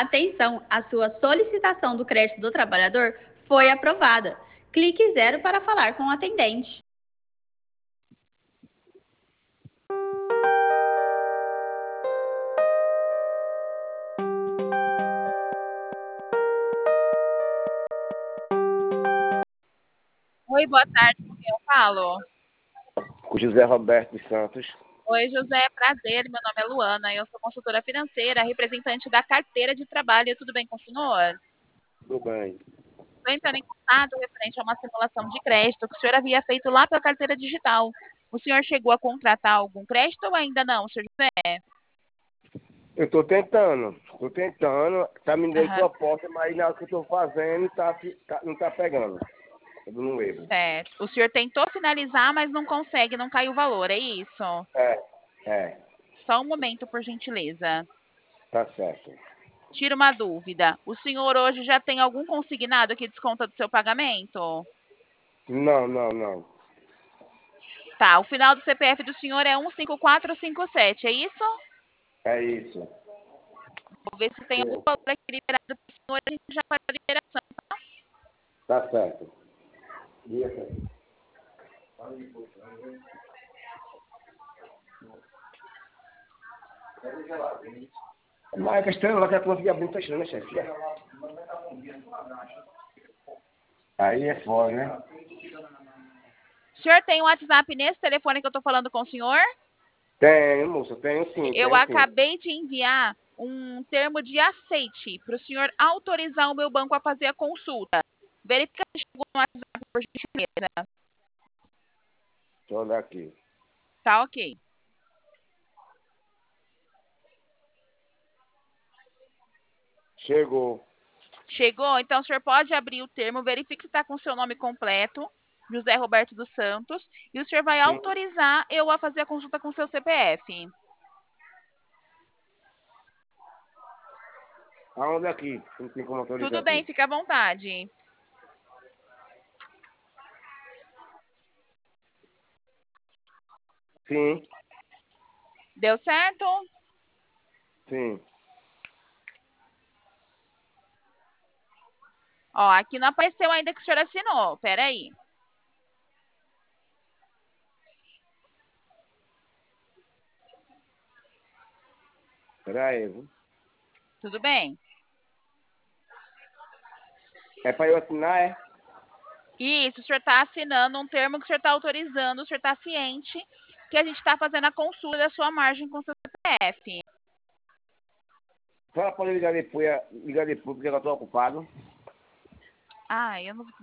Atenção, a sua solicitação do crédito do trabalhador foi aprovada. Clique 0 para falar com o atendente. Oi, boa tarde, com quem eu falo? Com José Roberto dos Santos. Oi, José, prazer, meu nome é Luana, eu sou consultora financeira, representante da carteira de trabalho, tudo bem com o senhor? Tudo bem. Estou entrando em contato referente a uma simulação de crédito que o senhor havia feito lá pela carteira digital. O senhor chegou a contratar algum crédito ou ainda não, senhor José? Eu estou tentando, tá me dando Aham, proposta, mas na hora que eu estou fazendo não tá pegando. Tô dando um erro. certo. O senhor tentou finalizar, mas não consegue, não caiu o valor, é isso? É, Só um momento, por gentileza. tá certo. Tira uma dúvida. O senhor hoje já tem algum consignado que desconta do seu pagamento? Não. Tá, o final do CPF do senhor é 15457, é isso? É isso. Vou ver se tem algum Sim, valor aqui liberado para o senhor, a gente já faz a liberação. tá certo. Diga certo. Mas a questão é lá que ela conseguir abrir fechando, né, chefe? Aí é foda, né? O senhor tem um WhatsApp nesse telefone que eu estou falando com o senhor? Tenho, moça, Eu tenho sim. acabei de enviar um termo de aceite para o senhor autorizar o meu banco a fazer a consulta. Verifica se chegou no WhatsApp, por gentileza. Deixa eu olhar aqui. Tá ok. Chegou. Chegou? Então o senhor pode abrir o termo, verifique se está com o seu nome completo, José Roberto dos Santos, e o senhor vai Sim. autorizar eu a fazer a consulta com o seu CPF. Aonde aqui? Não tem como autorizar Tudo bem, aqui. fica à vontade. Sim, Deu certo? sim. Ó, aqui não apareceu ainda que o senhor assinou. Peraí. Pera aí, viu? Tudo bem? É pra eu assinar, é? Isso, o senhor está assinando um termo que o senhor está autorizando, o senhor está ciente que a gente está fazendo a consulta da sua margem com o seu CPF. Só pode ligar depois porque eu tô ocupado. Ah, eu não